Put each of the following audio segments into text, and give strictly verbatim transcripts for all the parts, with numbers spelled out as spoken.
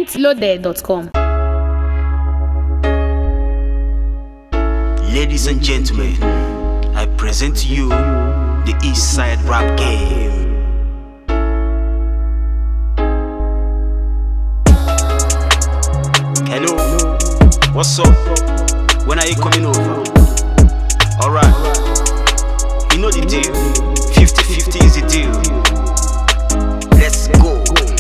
Entloaded dot com. Ladies and gentlemen, I present to you the East Side Rap Game. Hello, what's up? When are you coming over? Alright, you know the deal. fifty fifty is the deal. Let's go.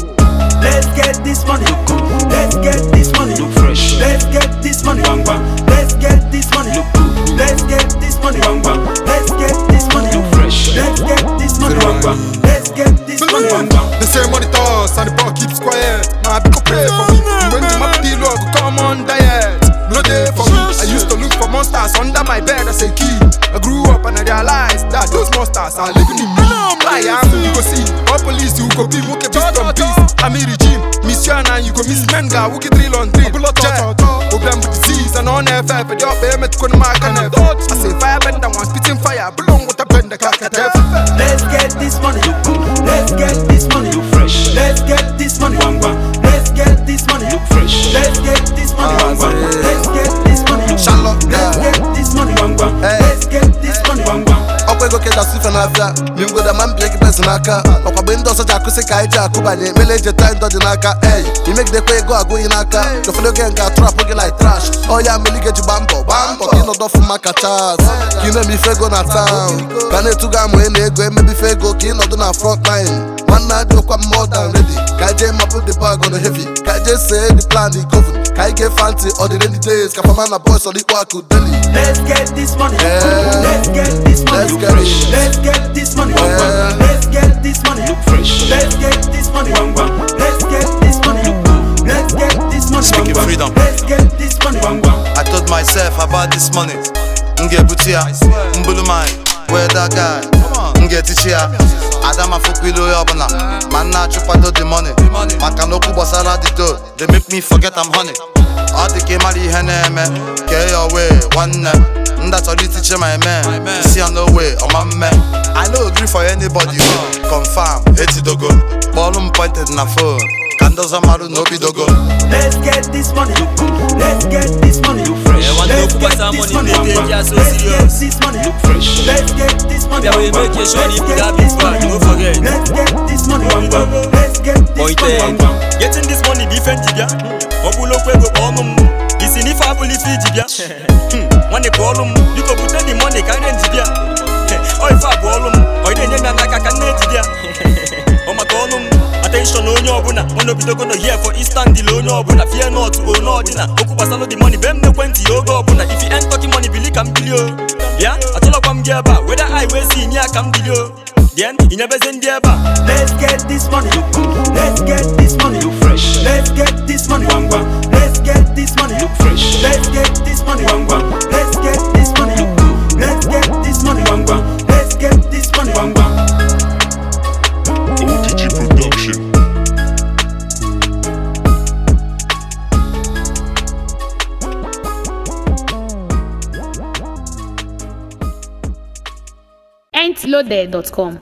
Let's get this money. Look good. Let's get this money. Look fresh. Let's get this money. Bang bang. Let's get this money. Look good. Let's get this money. Bang bang. Let's get this money. Look fresh. Let's get this money. Bang bang. Let's get this money. Bang bang. They say money toss and the ball keeps quiet. My people pray for me. When the map deal, I go come on diet. No day for me. I used to look for monsters under my bed as a kid. I grew up and I realized that those monsters are living in me. I am, you go see. All police, you go be, who can beast from beast. I'm in regime. Mission and you go miss menga, who can drill on drill. Problem with disease and on F F. The up aim at Kuna Mark and F. I say fire bend and one spitting fire. Belong with a bend, the cat at F. Let's get this money. Let's get this money. Look fresh. Let's get this money. Bang bang. Let's get this money. Look fresh. Let's get this money. Bang bang. Let's get this money. Charlotte, Let's get this money. Bang bang. Let's get this money. Bang bang. Okwe go keda sifa na afia Mingo da man break best naka Okwa bendo so jakuse ka ija akubanye Mele je time do dinaka Hey, you make the kwe go ago inaka Yo feel again ka trap oge like trash Oh yeah, me lige ju bambo Bambo, kino do fuma ka chaz Kino mi fego na town Kane tuga mo ene ego Eme bi fego kino do na front line Man na do kwa more than ready Kaije ma put the bag on the heavy Kaije say the plan the coven Kaije fancy all the rainy days Kafa man na boys on the waku deli Let's get this money. Yeah. Let's get this money. Let's get it. Let's get this money. Bang bang. Yeah. Let's get this money. Look fresh. Let's get this money. Bang bang. Let's get this money. Let's get this money. Speaking bang, bang. freedom. Let's get this money. Bang bang. I told myself about this money. Nge butia, mbulu mai, where that guy? Nge tichia, Adama fukwilo yobana. Man na chupado the money. Maka no kubo sala the dough. They make me forget I'm honey. All the game ali heneme, get your way, one name. That's all you teach my man. See on the way, on my man. I no agree for anybody. Confirm, hate it dogo. Ballum pointed na phone. Candles are maru no be dogo. Let's get this money. Let's get this money. Look fresh. Let's get this money. Bang bang. Let's get this money. Look fresh. Let's get this money. Yeah, we bang, make bang. you sure Let's you get got this big money. bag, don't forget. Let's get this money. Bang bang. Let's get this Point money. Bang bang. Getting this money different, yeah. Obulo kwego onum. Isi ni fabuli fiji bia. When they call them, you go put the money can end bia. Oh if I call them, oh they nyanya naka can end bia. Oh my call them. Attention on your buna. Ono bido go no here for instant the loan your buna. Fear not to own ordina. Oku basalo the money bem no twenty yogo buna. If you ain't talking money, believe come kill you. Yeah, I tell you come get back. Whether I will see near come kill you. Then you never send there back. Let's get this money. Let's get this money. Look fresh. Let's get this money. Bang bang. Let's get this money. Look fresh. Let's get this money. Bang bang. Let's get this money. Let's get this money. Bang bang. Let's get this money. Bang bang. O T G Production. Entloaded dot com.